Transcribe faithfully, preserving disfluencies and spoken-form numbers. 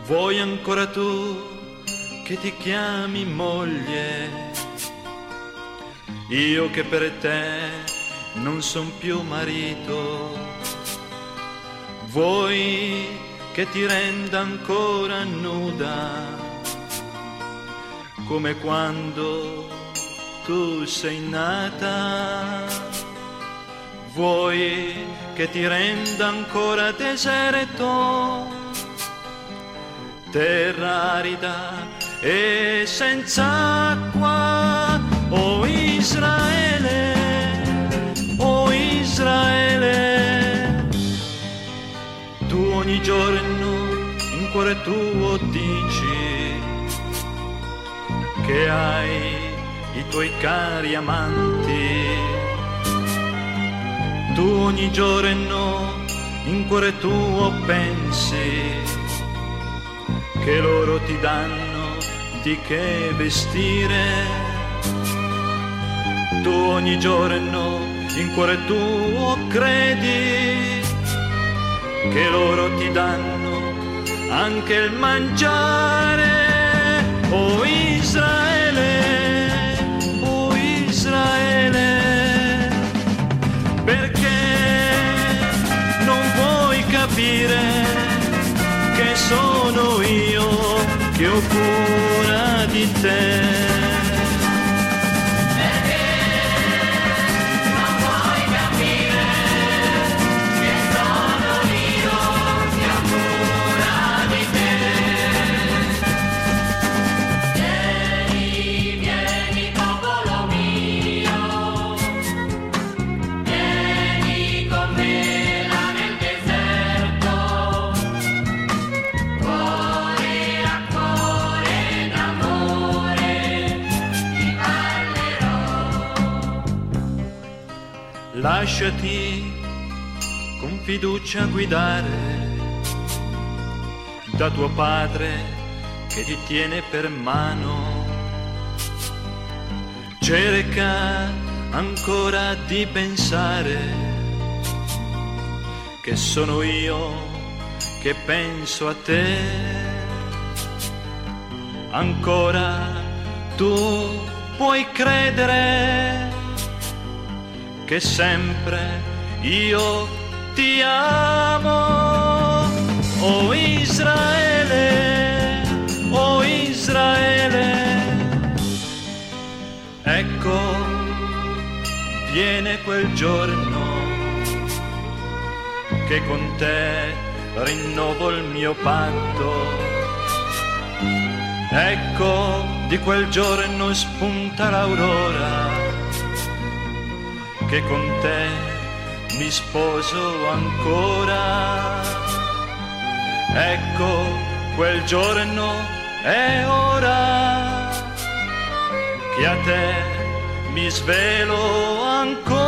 Vuoi ancora tu che ti chiami moglie? Io che per te non son più marito. Vuoi che ti renda ancora nuda, come quando tu sei nata? Vuoi che ti renda ancora deserto, terra arida e senza acqua? O Israele, o Israele, tu ogni giorno in cuore tuo dici che hai i tuoi cari amanti. Tu ogni giorno in cuore tuo pensi che loro ti danno di che vestire. Tu ogni giorno in cuore tuo credi che loro ti danno anche il mangiare. O Israele, o Israele, perché non vuoi capire che sono io che ho cura di te? Lasciati con fiducia guidare da tuo padre che ti tiene per mano. Cerca ancora di pensare che sono io che penso a te. Ancora tu puoi credere che sempre io ti amo. O Israele, o Israele, ecco viene quel giorno che con te rinnovo il mio patto. Ecco di quel giorno spunta l'aurora, che con te mi sposo ancora. Ecco quel giorno è ora che a te mi svelo ancora.